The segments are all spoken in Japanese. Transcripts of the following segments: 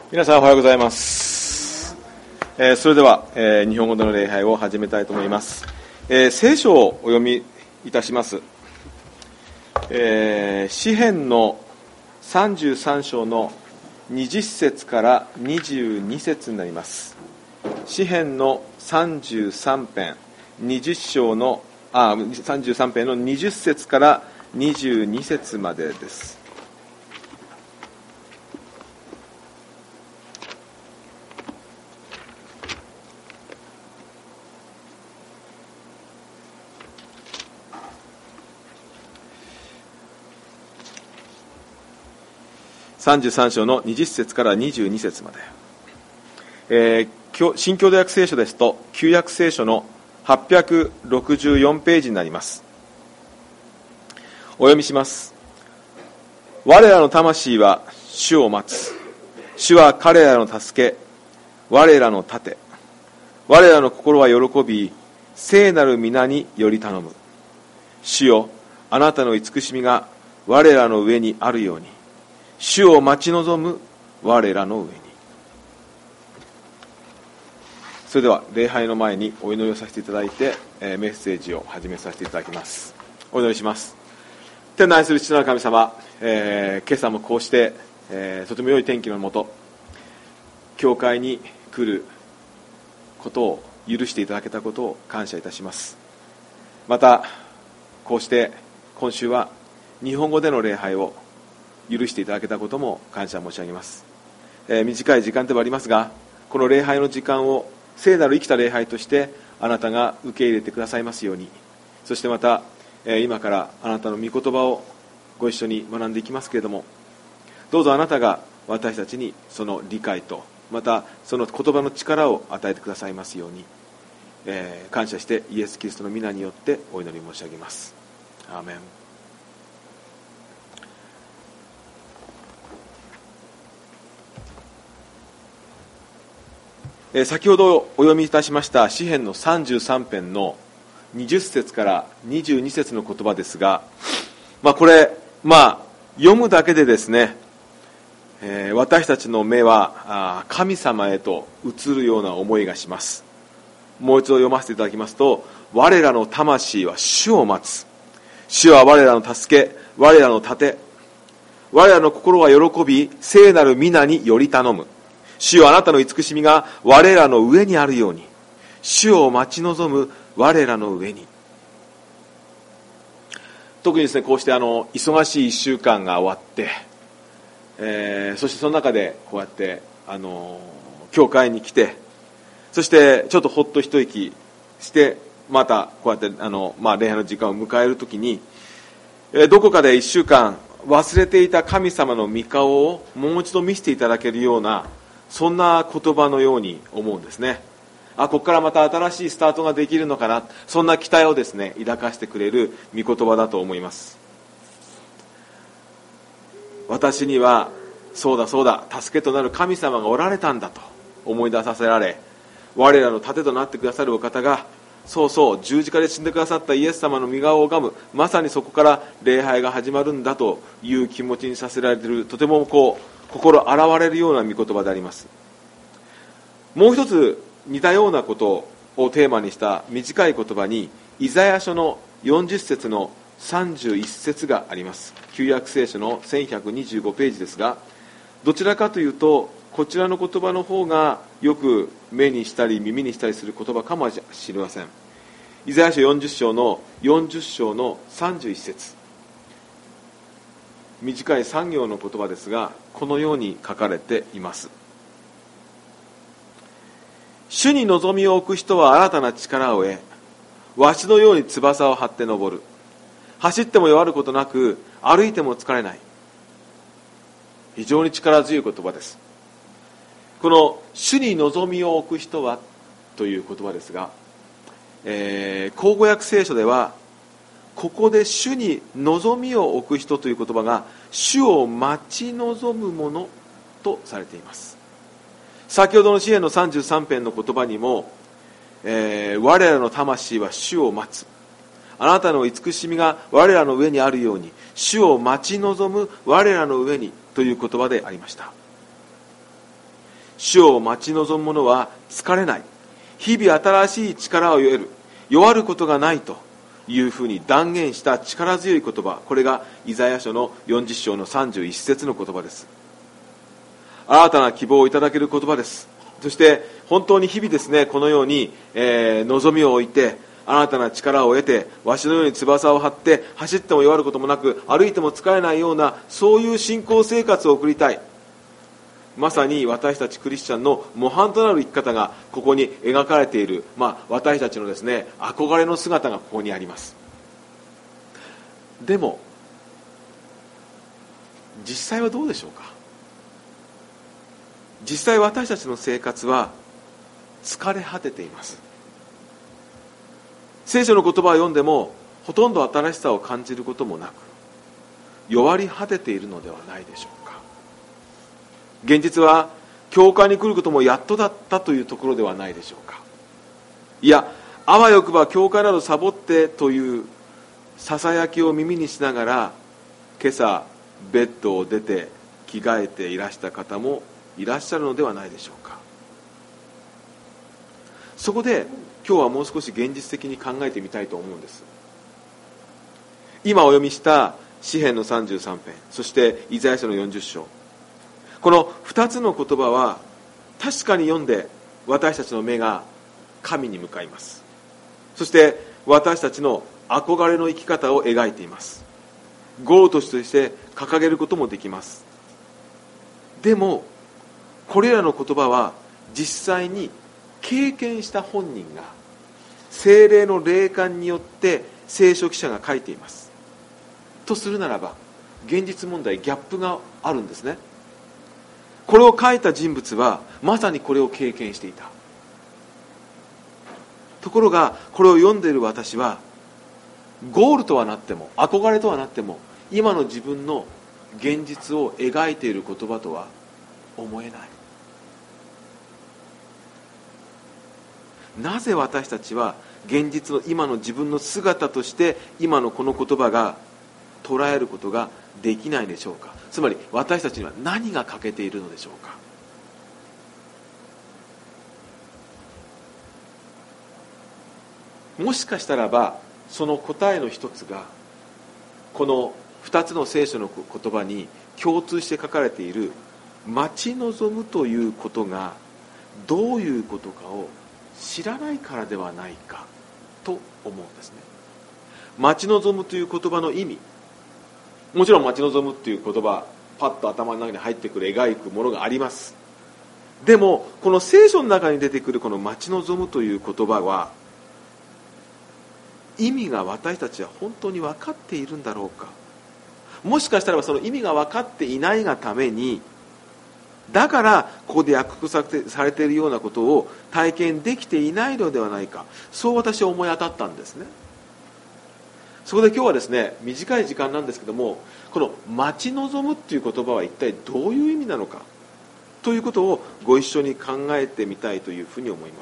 皆さんおはようございます。それでは、日本語での礼拝を始めたいと思います。聖書をお読みいたします。詩編の33章の20節から22節になります。詩編の33編の20節から22節までです。33章の20節から22節まで、新共同訳聖書ですと旧約聖書の864ページになります。お読みします。我らの魂は主を待つ。主は彼らの助け、我らの盾。我らの心は喜び、聖なる皆により頼む。主よ、あなたの慈しみが我らの上にあるように、主を待ち望む我らの上に。それでは礼拝の前にお祈りをさせていただいて、メッセージを始めさせていただきます。お祈りします。天の愛する父なる神様、今朝もこうして、とても良い天気のもと教会に来ることを許していただけたことを感謝いたします。またこうして今週は日本語での礼拝を許していただけたことも感謝申し上げます。短い時間ではありますが、この礼拝の時間を聖なる生きた礼拝としてあなたが受け入れてくださいますように。そしてまた今からあなたの御言葉をご一緒に学んでいきますけれども、どうぞあなたが私たちにその理解とまたその言葉の力を与えてくださいますように、感謝してイエス・キリストの皆によってお祈り申し上げます。アーメン。先ほどお読みいたしました詩編の33編の20節から22節の言葉ですが、これ、読むだけでですね、私たちの目は神様へと移るような思いがします。もう一度読ませていただきますと、我らの魂は主を待つ。主は我らの助け、我らの盾。我らの心は喜び、聖なる皆により頼む。主よ、あなたの慈しみが我らの上にあるように、主を待ち望む我らの上に。特にですね、こうして忙しい1週間が終わって、そしてその中でこうやって教会に来て、そしてちょっとほっと一息してまたこうやって礼拝の時間を迎えるときに、どこかで1週間忘れていた神様の御顔をもう一度見せていただけるような、そんな言葉のように思うんですね。ここからまた新しいスタートができるのかな、そんな期待をですね抱かせてくれる御言葉だと思います。私にはそうだ助けとなる神様がおられたんだと思い出させられ、我らの盾となってくださるお方がそう十字架で死んでくださったイエス様の御顔を拝む、まさにそこから礼拝が始まるんだという気持ちにさせられている、とても心洗われるような御言葉であります。もう一つ似たようなことをテーマにした短い言葉にイザヤ書の40節の31節があります。旧約聖書の1125ページですが、どちらかというとこちらの言葉の方がよく目にしたり耳にしたりする言葉かもしれません。イザヤ書40章の31節、短い3行の言葉ですが、このように書かれています。主に望みを置く人は新たな力を得、わしのように翼を張って登る。走っても弱ることなく、歩いても疲れない。非常に力強い言葉です。この主に望みを置く人はという言葉ですが、口語訳聖書ではここで主に望みを置く人という言葉が主を待ち望むものとされています。先ほどの詩編の33編の言葉にも、我らの魂は主を待つ。あなたの慈しみが我らの上にあるように、主を待ち望む我らの上にという言葉でありました。 主を待ち望む者は疲れない。日々新しい力を得る。弱ることがないというふうに断言した力強い言葉。これがイザヤ書の40章の31節の言葉です。新たな希望をいただける言葉です。そして本当に日々ですね、このように、望みを置いて新たな力を得て、わしのように翼を張って走っても弱ることもなく、歩いても疲れないような、そういう信仰生活を送りたい。まさに私たちクリスチャンの模範となる生き方がここに描かれている、私たちのですね、憧れの姿がここにあります。でも実際はどうでしょうか。実際私たちの生活は疲れ果てています。聖書の言葉を読んでもほとんど新しさを感じることもなく、弱り果てているのではないでしょうか。現実は教会に来ることもやっとだったというところではないでしょうか。いや、あわよくば教会などサボってというささやきを耳にしながら、今朝ベッドを出て着替えていらした方もいらっしゃるのではないでしょうか。そこで今日はもう少し現実的に考えてみたいと思うんです。今お読みした詩編の33編、そしてイザヤ書の40章、この2つの言葉は確かに読んで私たちの目が神に向かいます。そして私たちの憧れの生き方を描いています。ゴールとして掲げることもできます。でもこれらの言葉は実際に経験した本人が聖霊の霊感によって聖書記者が書いています。とするならば現実問題ギャップがあるんですね。これを書いた人物はまさにこれを経験していた。ところがこれを読んでいる私はゴールとはなっても憧れとはなっても今の自分の現実を描いている言葉とは思えない。なぜ私たちは現実の今の自分の姿として今のこの言葉が捉えることができないでしょうか。つまり私たちには何が欠けているのでしょうか。もしかしたらばその答えの一つがこの2つの聖書の言葉に共通して書かれている待ち望むということがどういうことかを知らないからではないかと思うんですね。待ち望むという言葉の意味、もちろん待ち望むという言葉パッと頭の中に入ってくる描くものがあります。でもこの聖書の中に出てくるこの待ち望むという言葉は意味が私たちは本当に分かっているんだろうか。もしかしたらその意味が分かっていないがために、だからここで約束されているようなことを体験できていないのではないか、そう私は思い当たったんですね。そこで今日はですね、短い時間なんですけども、この待ち望むっていう言葉は一体どういう意味なのかということをご一緒に考えてみたいというふうに思います。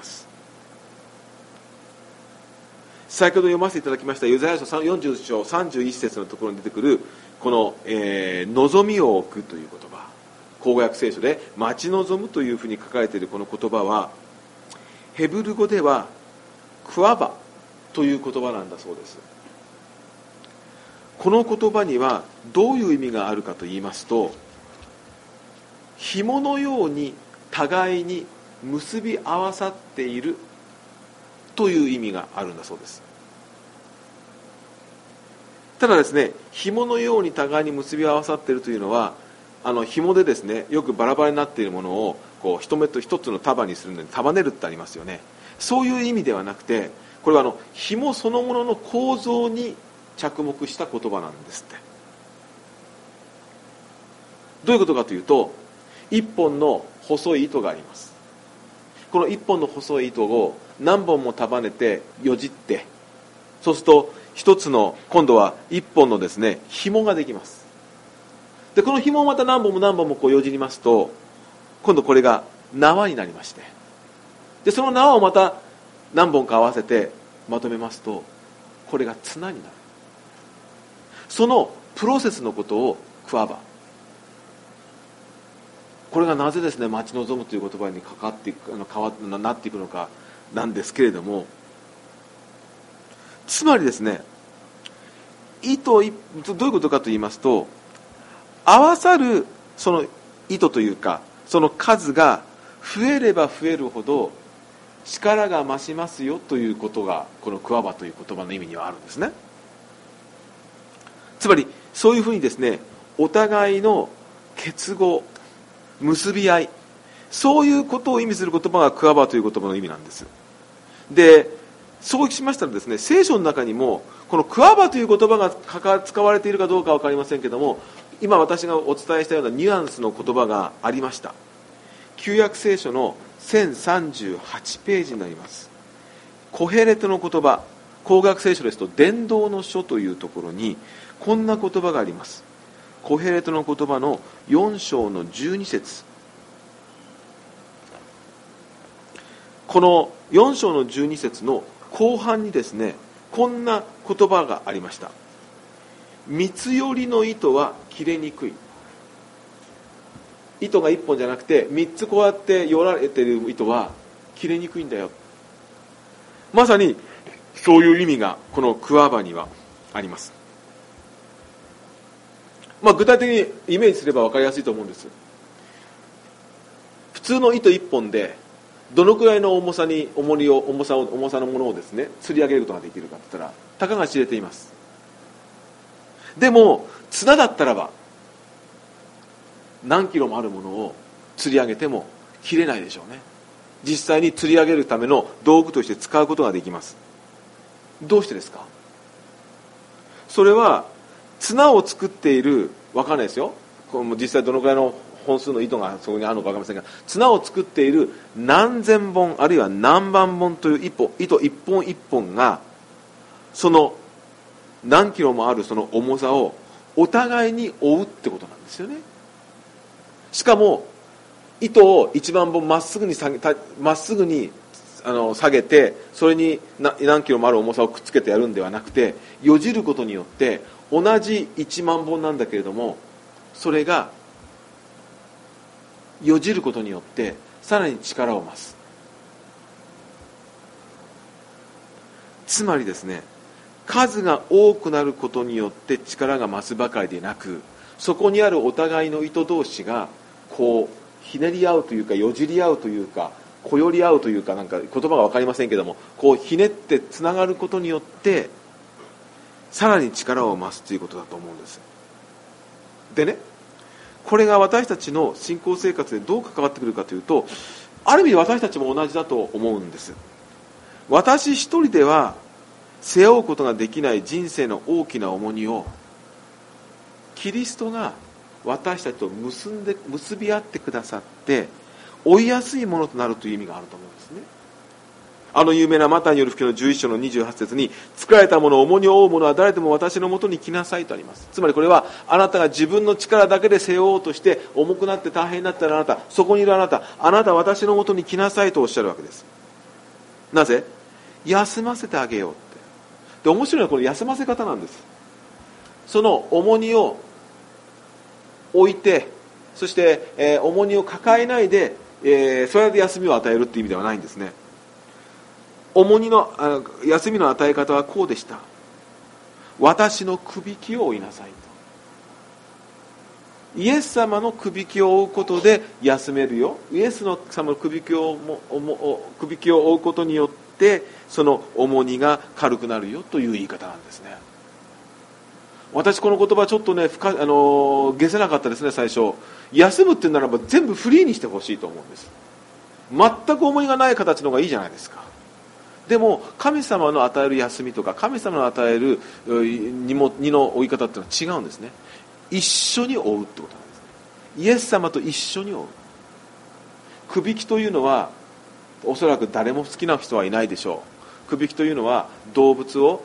先ほど読ませていただきましたイザヤ書40章31節のところに出てくるこの、望みを置くという言葉、口語訳聖書で待ち望むというふうに書かれているこの言葉はヘブル語ではクワバという言葉なんだそうです。この言葉にはどういう意味があるかと言いますと、紐のように互いに結び合わさっているという意味があるんだそうです。ただですね、紐のように互いに結び合わさっているというのは紐でですね、よくバラバラになっているものをこう一目と一つの束にするのに束ねるってありますよね。そういう意味ではなくて、これは紐そのものの構造に着目した言葉なんですって。どういうことかというと、一本の細い糸があります。この一本の細い糸を何本も束ねてよじって、そうすると一つの今度は一本のですね紐ができます。でこの紐をまた何本も何本もこうよじりますと、今度これが縄になりまして、でその縄をまた何本か合わせてまとめますと、これが綱になる。そのプロセスのことをクワバ、 これがなぜですね、待ち望むという言葉になっていくのかなんですけれども、つまりですね、どういうことかと言いますと、合わさるその糸というか、その数が増えれば増えるほど力が増しますよということが、このクワバという言葉の意味にはあるんですね。つまりそういうふうにですね、お互いの結合、結び合い、そういうことを意味する言葉がクワバという言葉の意味なんです。で、そうしましたらですね、聖書の中にもこのクワバという言葉が使われているかどうかは分かりませんけども、今私がお伝えしたようなニュアンスの言葉がありました。旧約聖書の1038ページになります。コヘレトの言葉、光学聖書ですと伝道の書というところにこんな言葉があります。コヘレトの言葉の4章の12節、この4章の12節の後半にですね、こんな言葉がありました。三つ寄りの糸は切れにくい。糸が1本じゃなくて3つこうやって寄られている糸は切れにくいんだよ。まさにそういう意味がこのクワバにはあります。具体的にイメージすれば分かりやすいと思うんです。普通の糸1本でどのくらいの重さのものをですね、吊り上げることができるかといったらたかが知れています。でも綱だったらば何キロもあるものを吊り上げても切れないでしょうね。実際に吊り上げるための道具として使うことができます。どうしてですか？それは綱を作っている、分かんないですよ、実際どのくらいの本数の糸がそこにあるのか分かりませんが、綱を作っている何千本あるいは何万本という糸一本一本がその何キロもあるその重さをお互いに追うってことなんですよね。しかも糸を1万本まっすぐに下げて、それに何キロもある重さをくっつけてやるんではなくて、よじることによって同じ1万本なんだけれども、それがよじることによってさらに力を増す。つまりですね、数が多くなることによって力が増すばかりでなく、そこにあるお互いの糸同士がこうひねり合うというか、よじり合うというか、こより合うというか、なんか言葉が分かりませんけども、こうひねってつながることによってさらに力を増すということだと思うんです。でね、これが私たちの信仰生活でどう関わってくるかというと、ある意味私たちも同じだと思うんです。私一人では背負うことができない人生の大きな重荷をキリストが私たちと結び合ってくださって負いやすいものとなるという意味があると思うんですね。有名なマタイによる福音の11章の28節に、作られたもの、重荷を負う者は誰でも私のもとに来なさいとあります。つまりこれは、あなたが自分の力だけで背負おうとして重くなって大変になったら、あなた、そこにいるあなたは私のもとに来なさいとおっしゃるわけです。なぜ？休ませてあげようって。で、面白いのはこの休ませ方なんです。その重荷を置いて、そして、重荷を抱えないで、それで休みを与えるっていう意味ではないんですね。重荷の休みの与え方はこうでした。私のくびきを負いなさいと。イエス様のくびきを負うことで休めるよ。イエス様のくびきを負うことによってその重荷が軽くなるよという言い方なんですね。私この言葉ちょっとね解せなかったですね。最初休むっていうならば全部フリーにしてほしいと思うんです。全く重荷がない形の方がいいじゃないですか。でも神様の与える休みとか神様の与える荷の負い方っていうのは違うんですね。一緒に負うってことなんですね。イエス様と一緒に負う。くびきというのはおそらく誰も好きな人はいないでしょう。くびきというのは動物を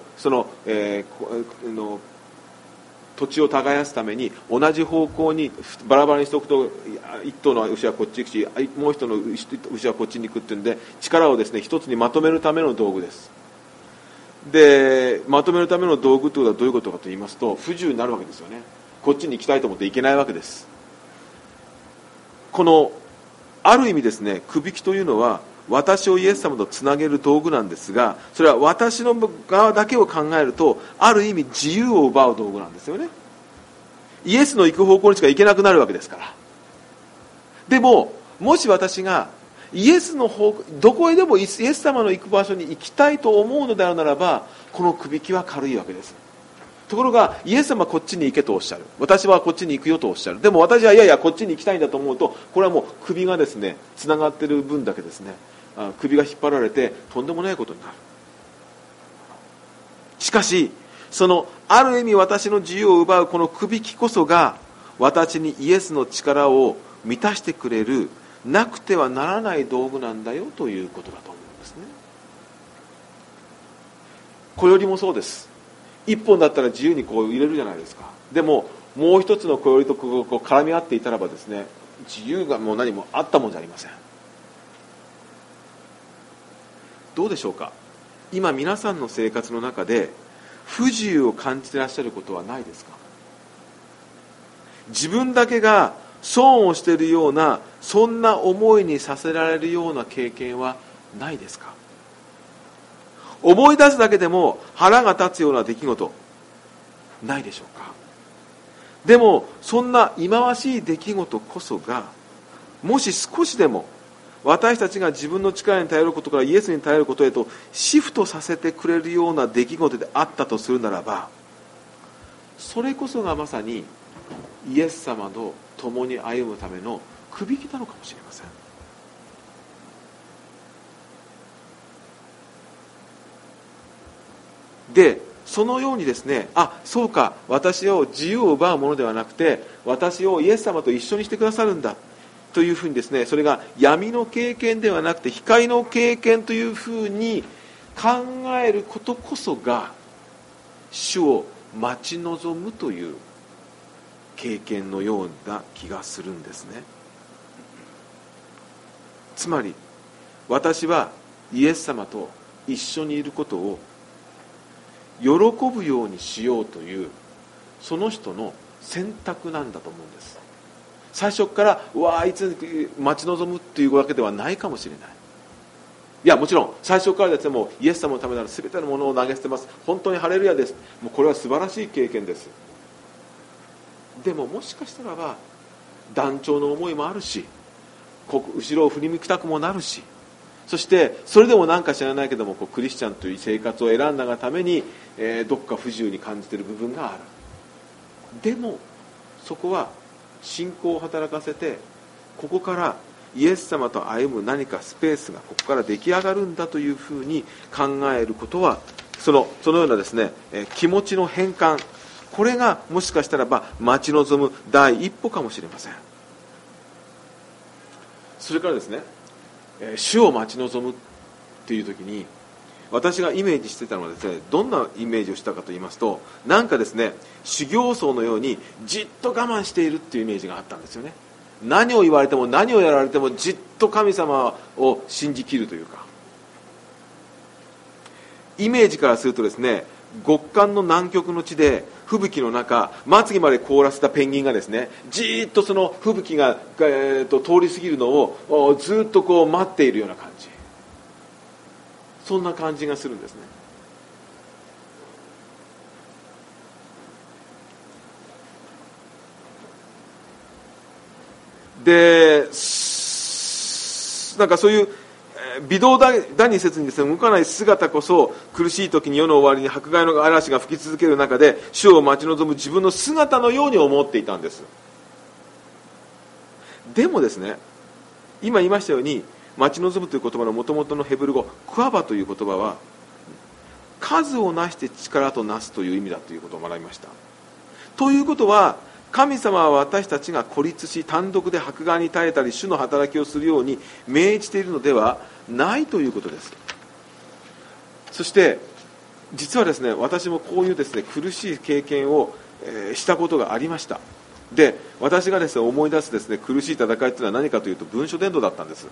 土地を耕すために同じ方向にバラバラにしておくと、一頭の牛はこっち行くしもう一頭の牛はこっちに行くっていうんで、力をですね一つにまとめるための道具です。で、まとめるための道具ということはどういうことかと言いますと、不自由になるわけですよね。こっちに行きたいと思って行けないわけです。 このある意味ですね、くびきというのは私をイエス様とつなげる道具なんですが、それは私の側だけを考えるとある意味自由を奪う道具なんですよね。イエスの行く方向にしか行けなくなるわけですから。でももし私がイエスのどこへでもイエス様の行く場所に行きたいと思うのであるならば、このくびきは軽いわけです。ところがイエス様はこっちに行けとおっしゃる、私はこっちに行くよとおっしゃる。でも私はいやいやこっちに行きたいんだと思うと、これはもう首がですねつながっている分だけですね、首が引っ張られてとんでもないことになる。しかしそのある意味私の自由を奪うこのくびきこそが、私にイエスの力を満たしてくれるなくてはならない道具なんだよということだと思うんですね。小よりもそうです。一本だったら自由にこう入れるじゃないですか。でももう一つの小よりとこう絡み合っていたらばですね、自由がもう何もあったもんじゃありません。どうでしょうか。今皆さんの生活の中で不自由を感じていらっしゃることはないですか。自分だけが損をしているような、そんな思いにさせられるような経験はないですか。思い出すだけでも腹が立つような出来事ないでしょうか。でもそんな忌まわしい出来事こそが、もし少しでも私たちが自分の力に頼ることからイエスに頼ることへとシフトさせてくれるような出来事であったとするならば、それこそがまさにイエス様と共に歩むためのくびきなのかもしれません。でそのようにですね、そうか、私を自由を奪うものではなくて私をイエス様と一緒にしてくださるんだというふうにですね、それが闇の経験ではなくて光の経験というふうに考えることこそが、主を待ち望むという経験のような気がするんですね。つまり私はイエス様と一緒にいることを喜ぶようにしようという、その人の選択なんだと思うんです。最初からいつ待ち望むっていうわけではないかもしれない。いやもちろん最初からですね、もうイエス様のためなら全てのものを投げ捨てます、本当にハレルヤです、もうこれは素晴らしい経験です。でももしかしたらば断腸の思いもあるし、後ろを振り向きたくもなるし、そしてそれでも何か知らないけどもクリスチャンという生活を選んだがために、どっか不自由に感じている部分がある。でもそこは信仰を働かせて、ここからイエス様と歩む何かスペースがここから出来上がるんだというふうに考えることは、そのようなですね、気持ちの変換、これがもしかしたらば待ち望む第一歩かもしれません。それからですね、主を待ち望むっていう時に私がイメージしてたのはですね、どんなイメージをしたかと言いますと、なんかですね、修行僧のようにじっと我慢しているっていうイメージがあったんですよね。何を言われても何をやられてもじっと神様を信じきるというか、イメージからするとですね、極寒の南極の地で吹雪の中、まつげまで凍らせたペンギンがですね、じーっとその吹雪が、通り過ぎるのをずっとこう待っているような感じ、そんな感じがするんですね。でなんかそういう微動だにせずにですね、動かない姿こそ、苦しい時に世の終わりに迫害の嵐が吹き続ける中で主を待ち望む自分の姿のように思っていたんです。でもですね、今言いましたように、待ち望むという言葉の元々のヘブル語クワバという言葉は、数をなして力となすという意味だということを学びました。ということは、神様は私たちが孤立し単独で迫害に耐えたり主の働きをするように命じているのではないということです。そして実はですね、私もこういうですね、苦しい経験をしたことがありました。で、私がですね、思い出すですね、苦しい戦いというのは何かというと、文書伝道だったんです。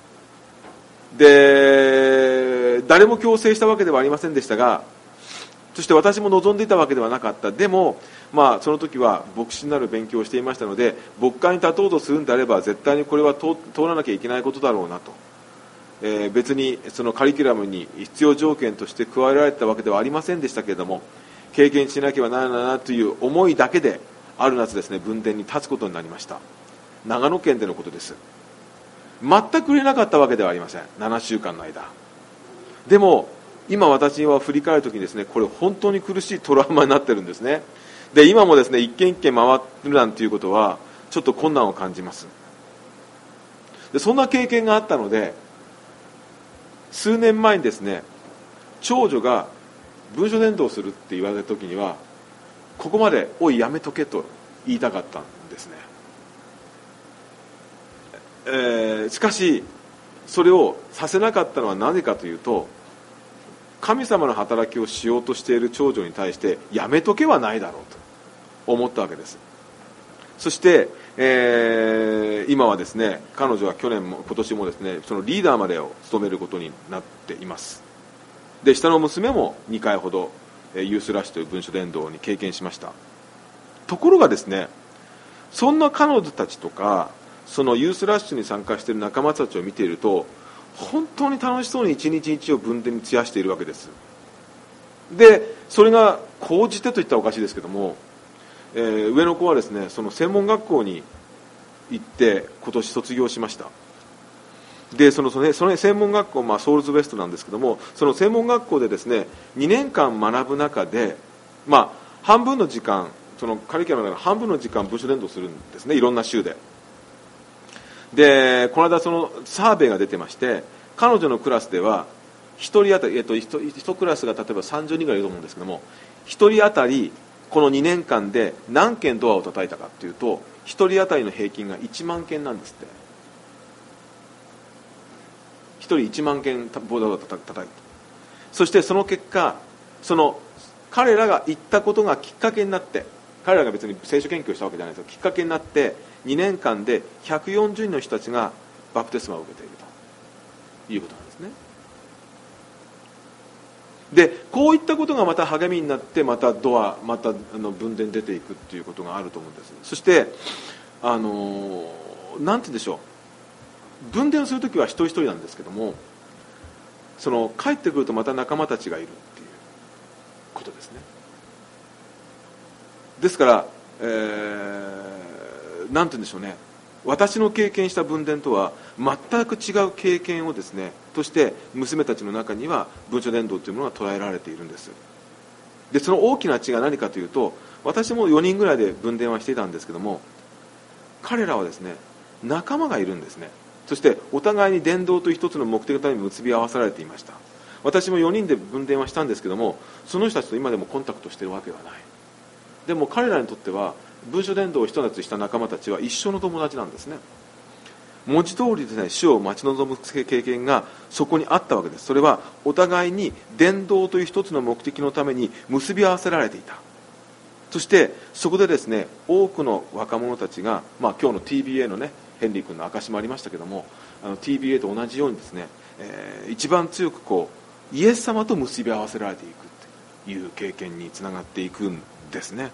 で、誰も強制したわけではありませんでしたが、 そして私も望んでいたわけではなかった。でも、その時は牧師になる勉強をしていましたので、牧会に立とうとするんであれば絶対にこれは通らなきゃいけないことだろうなと、別にそのカリキュラムに必要条件として加えられたわけではありませんでしたけれども、経験しなければならないなという思いだけである夏ですね、分殿に立つことになりました。長野県でのことです。全く売れなかったわけではありません、7週間の間。でも今私は振り返るときにですね、これ本当に苦しいトラウマになってるんですね。で今もですね、一軒一軒回るなんていうことはちょっと困難を感じます。でそんな経験があったので、数年前にですね、長女が文書伝道するって言われたときには、ここまでおいやめとけと言いたかったんですね。しかしそれをさせなかったのはなぜかというと、神様の働きをしようとしている長女に対してやめとけはないだろうと思ったわけです。そして、今はですね、彼女は去年も今年もですね、そのリーダーまでを務めることになっています。で下の娘も2回ほどユースラッシュという文書伝道に経験しました。ところがですね、そんな彼女たちとかそのユースラッシュに参加している仲間たちを見ていると、本当に楽しそうに一日一日を分殿に費やしているわけです。でそれが高じてと言ったらおかしいですけども、上の子はですね、その専門学校に行って今年卒業しました。でその専門学校、ソウルズウェストなんですけども、その専門学校でですね、2年間学ぶ中で、半分の時間、そのカリキュラムの半分の時間文書伝道するんですね、いろんな州で。でこの間そのサーベイが出てまして、彼女のクラスでは1人当たり、1クラスが例えば30人ぐらいいると思うんですけども、1人当たりこの2年間で何件ドアを叩いたかというと、1人当たりの平均が1万件なんですって。1人1万件ドアを叩いた。そしてその結果、その彼らが言ったことがきっかけになって、彼らが別に聖書研究をしたわけじゃないですけど、きっかけになって2年間で140人の人たちがバプテスマを受けているということなんですね。でこういったことがまた励みになって、また分殿に出ていくっていうことがあると思うんです。そしてなんて言うんでしょう、分殿をするときは一人一人なんですけども、その帰ってくるとまた仲間たちがいるっていうことですね。ですから、なんて言うんでしょうね、私の経験した分殿とは全く違う経験をですね、として娘たちの中には文書伝道というものが捉えられているんです。でその大きな違いは何かというと、私も4人ぐらいで分殿はしていたんですけども、彼らはですね、仲間がいるんですね。そしてお互いに伝道という一つの目的のために結び合わせられていました。私も4人で分殿はしたんですけども、その人たちと今でもコンタクトしているわけはない。でも彼らにとっては文書伝道を一つした仲間たちは一生の友達なんですね。文字通りですね、死を待ち望む経験がそこにあったわけです。それはお互いに伝道という一つの目的のために結び合わせられていた。そしてそこでですね、多くの若者たちが、今日の TBA のね、ヘンリー君の証もありましたけども、TBA と同じようにですね、一番強くイエス様と結び合わせられていくという経験につながっていくんですね。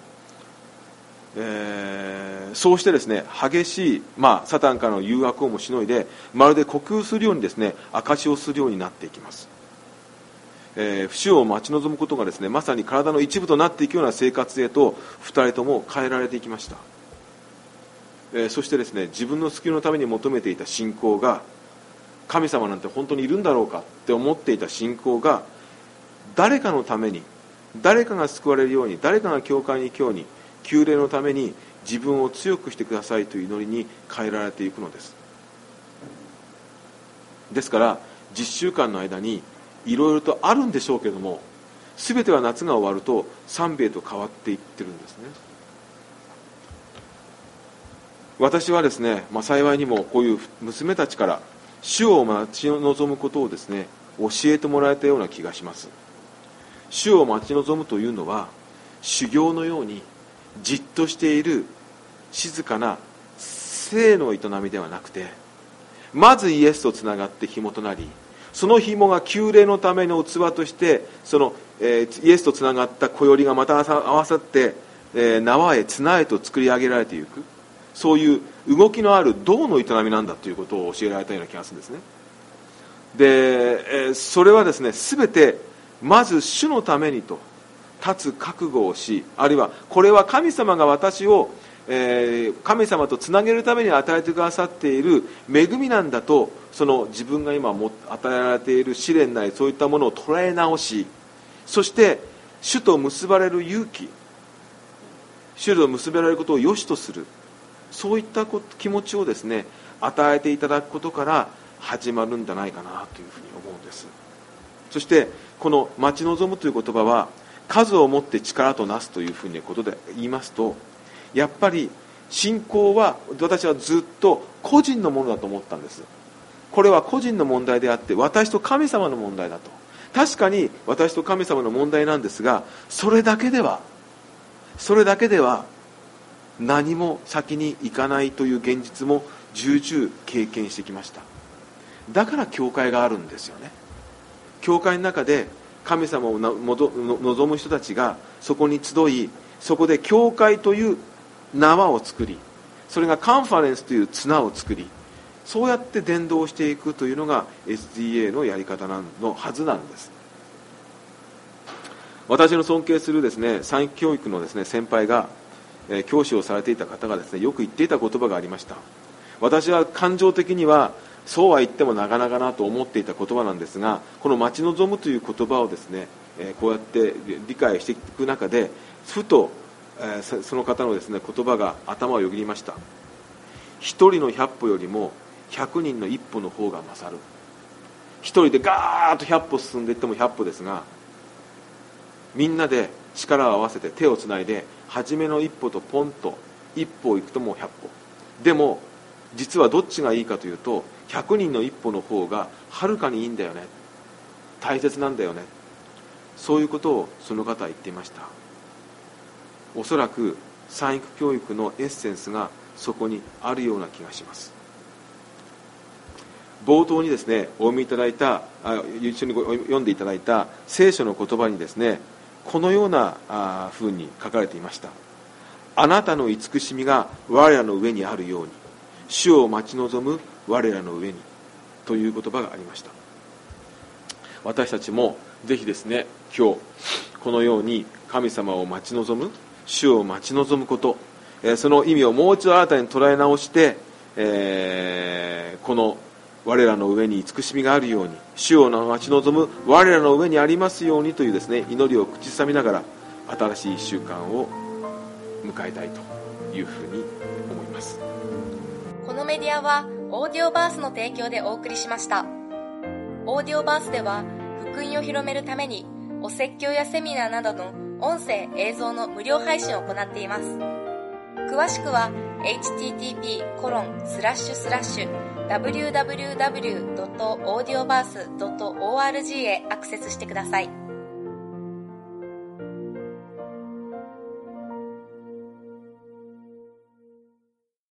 そうしてですね、激しい、サタンからの誘惑をもしのいで、まるで呼吸するようにですね、証しをするようになっていきます。死を待ち望むことがですね、まさに体の一部となっていくような生活へと2人とも変えられていきました。そしてですね、自分の救いのために求めていた信仰が、神様なんて本当にいるんだろうかって思っていた信仰が、誰かのために、誰かが救われるように、誰かが教会に行くように、救霊のために自分を強くしてくださいという祈りに変えられていくのです。ですから10週間の間にいろいろとあるんでしょうけども、全ては夏が終わると賛美へと変わっていってるんですね。私はですね、幸いにもこういう娘たちから主を待ち望むことをですね、教えてもらえたような気がします。主を待ち望むというのは修行のようにじっとしている静かな聖の営みではなくて、まずイエスとつながって紐となり、 その紐が旧礼のための器としてその、イエスとつながった小よりがまた合わさって、縄へ綱へと作り上げられていく、そういう動きのある道の営みなんだということを教えられたような気がするんですね。で、それはですね、全てまず主のためにと立つ覚悟をし、あるいはこれは神様が私を、神様とつなげるために与えてくださっている恵みなんだと、その自分が今与えられている試練なりそういったものを捉え直し、そして主と結ばれる勇気、主と結ばれることを良しとする、そういった気持ちをですね与えていただくことから始まるんじゃないかなというふうに思うんです。そしてこの待ち望むという言葉は、数をもって力となすというふうにことで言いますと、やっぱり信仰は私はずっと個人のものだと思ったんです。これは個人の問題であって私と神様の問題だと。確かに私と神様の問題なんですが、それだけでは何も先に行かないという現実も重々経験してきました。だから教会があるんですよね。教会の中で神様を望む人たちがそこに集い、そこで教会という縄を作り、それがカンファレンスという綱を作り、そうやって伝道していくというのが SDA のやり方のはずなんです。私の尊敬するですね、産教育のですね先輩が、教師をされていた方がですねよく言っていた言葉がありました。私は感情的にはそうは言ってもなかなかなと思っていた言葉なんですが、この待ち望むという言葉をですね、こうやって理解していく中でふと、その方のですね言葉が頭をよぎりました。一人の100歩よりも100人の一歩の方が勝る。一人でガーッと100歩進んでいっても100歩ですが、みんなで力を合わせて手をつないで初めの一歩とポンと一歩行くともう100歩。でも実はどっちがいいかというと、100人の一歩の方がはるかにいいんだよね、大切なんだよね、そういうことをその方は言っていました。おそらく産育教育のエッセンスがそこにあるような気がします。冒頭にですねお読みいただいた、一緒に読んでいただいた聖書の言葉にですね、このような風に書かれていました。あなたの慈しみが我らの上にあるように、主を待ち望む我らの上に、という言葉がありました。私たちもぜひですね今日このように神様を待ち望む、主を待ち望むこと、その意味をもう一度新たに捉え直して、この我らの上に慈しみがあるように、主を待ち望む我らの上にありますようにというですね祈りを口ずさみながら新しい1週間を迎えたいというふうに思います。 このメディアはオーディオバースの提供でお送りしました。オーディオバースでは福音を広めるためにお説教やセミナーなどの音声映像の無料配信を行っています。詳しくは http://www.audioverse.org へアクセスしてください。